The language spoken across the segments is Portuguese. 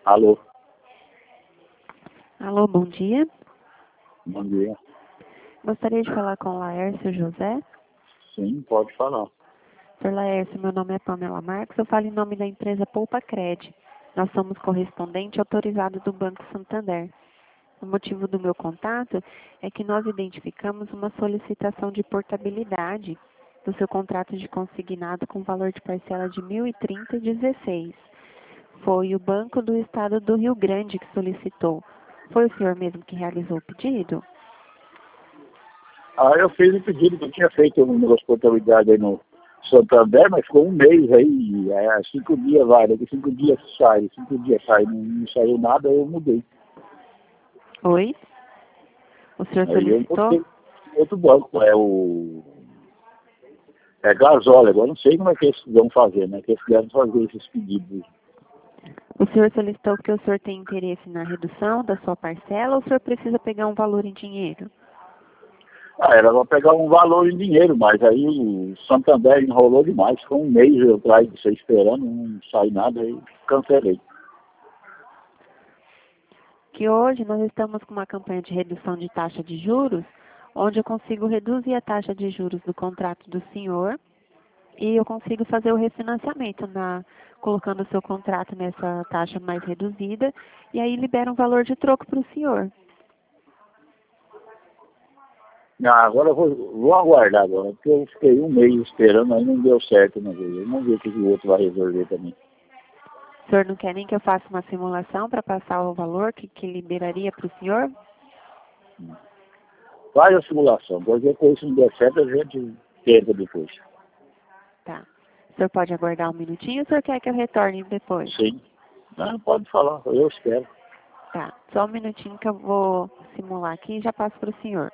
Alô, Alô, bom dia. bom dia. Gostaria de falar com o Laércio José. Sim, pode falar. Sr. Laércio, meu nome é Pamela Marques, eu falo em nome da empresa Poupa Cred. Nós somos correspondente autorizado do Banco Santander. O motivo do meu contato é que nós identificamos uma solicitação de portabilidade do seu contrato de consignado com valor de parcela de R$ 1.030,16. Foi o Banco do Estado do Rio Grande que solicitou. Foi o senhor mesmo que realizou o pedido? Eu fiz o pedido que eu tinha feito um negócio de portabilidade aí no Santander, mas ficou um mês aí, 5 dias vai, daqui 5 dias sai, 5 dias sai, não saiu nada, eu mudei. Oi? O senhor Aí eu solicitou? botei outro banco, é Gasóleo, agora não sei como é que eles vão fazer, né? Que eles devem fazer esses pedidos. O senhor solicitou porque o senhor tem interesse na redução da sua parcela ou o senhor precisa pegar um valor em dinheiro? Era para pegar um valor em dinheiro, mas aí o Santander enrolou demais, ficou um mês eu atrás de você esperando, não sai nada, aí cancelei. Que hoje nós estamos com uma campanha de redução de taxa de juros, onde eu consigo reduzir a taxa de juros do contrato do senhor e eu consigo fazer o refinanciamento colocando o seu contrato nessa taxa mais reduzida e aí libera um valor de troco para o senhor. Agora eu vou aguardar agora, porque eu fiquei um mês esperando, aí não deu certo, não veio. Vamos ver o que o outro vai resolver também. O senhor não quer nem que eu faça uma simulação para passar o valor que liberaria para o senhor? Faz a simulação, porque depois se não der certo a gente tenta depois. Tá. O senhor pode aguardar um minutinho ou o senhor quer que eu retorne depois? Sim. Não, pode falar, eu espero. Tá. Só um minutinho que eu vou simular aqui e já passo para o senhor.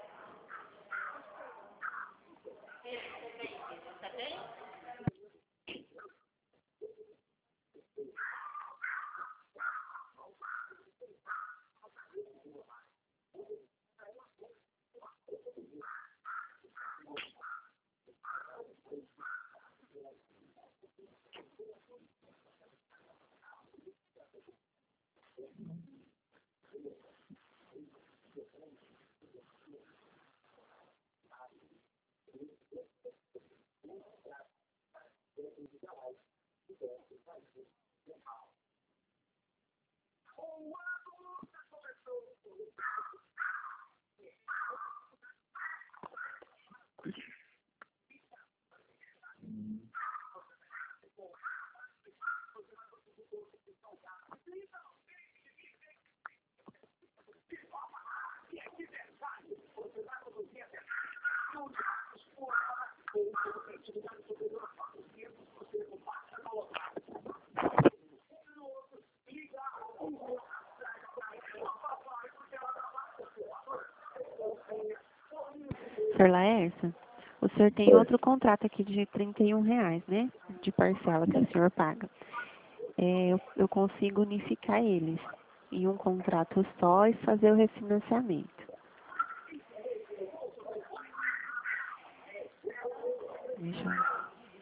Senhor Laércio, o senhor tem Foi. outro contrato aqui de R$ 31, né? De parcela que o senhor paga. Eu consigo unificar eles em um contrato só e fazer o refinanciamento. Deixa eu...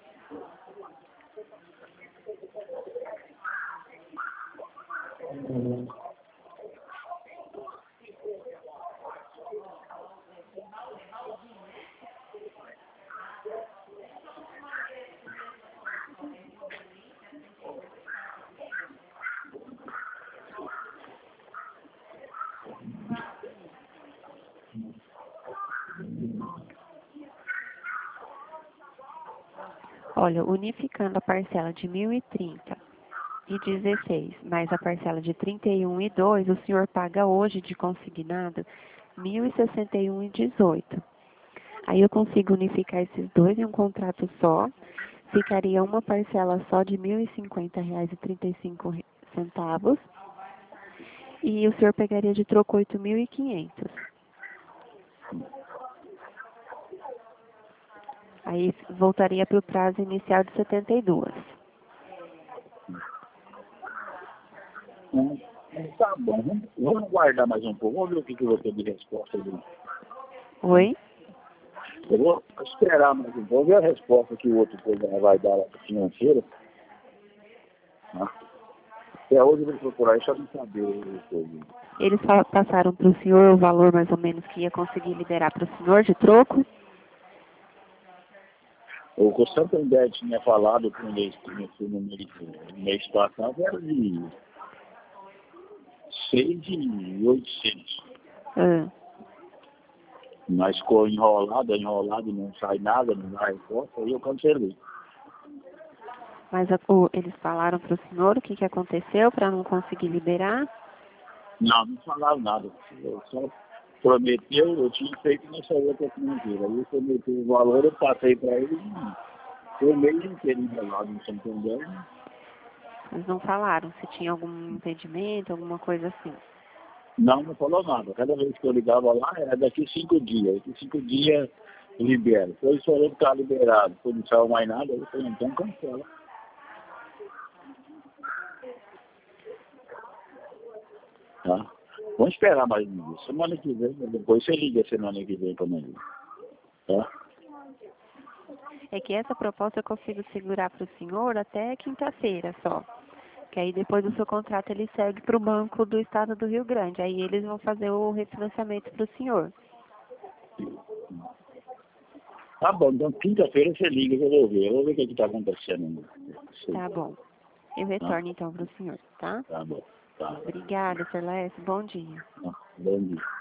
Olha, unificando a parcela de 1.030,16 mais a parcela de 31,2, o senhor paga hoje de consignado 1.061,18. Aí eu consigo unificar esses dois em um contrato só, ficaria uma parcela só de R$ 1.050,35 e o senhor pegaria de troco 8.500. Aí voltaria para o prazo inicial de 72. Tá bom, vamos guardar mais um pouco, vamos ver o que eu vou ter de resposta dele. Oi? Eu vou esperar mais um pouco, ver a resposta que o outro vai dar lá para financeira. Né? Até hoje eu vou procurar isso, só não saber coisa. Eles passaram para o senhor o valor mais ou menos que ia conseguir liberar para o senhor de troco? O Santander tinha falado com eles no mês passado, era de 6.800. Ah, Mas ficou enrolado, não sai nada, não dá resposta, aí eu cancelei. mas eles falaram para o senhor o que, que aconteceu para não conseguir liberar? Não falaram nada. Eu só prometeu, eu tinha feito nessa outra financeira. Aí eu prometi o valor, eu passei para ele e foi o mês inteiro enrolado no Santander. Eles não falaram se tinha algum impedimento, alguma coisa assim. Não falou nada. Cada vez que eu ligava lá, era daqui 5 dias. Daqui 5 dias libera. Foi só eu ficar liberado. Depois não saiu mais nada, eu falei, então cancela. Tá? Vamos esperar mais um dia. Semana que vem, depois você liga semana que vem para mim. Tá? É que essa proposta eu consigo segurar para o senhor até quinta-feira só. Que aí depois do seu contrato ele segue para o Banco do Estado do Rio Grande. Aí eles vão fazer o refinanciamento para o senhor. Tá bom, então quinta-feira você liga que eu vou ver. Eu vou ver o que está acontecendo. Tá bom. Eu retorno então para o senhor, tá? Tá bom. Tá. Obrigada, Sr. Laércio. Bom dia. Bom dia.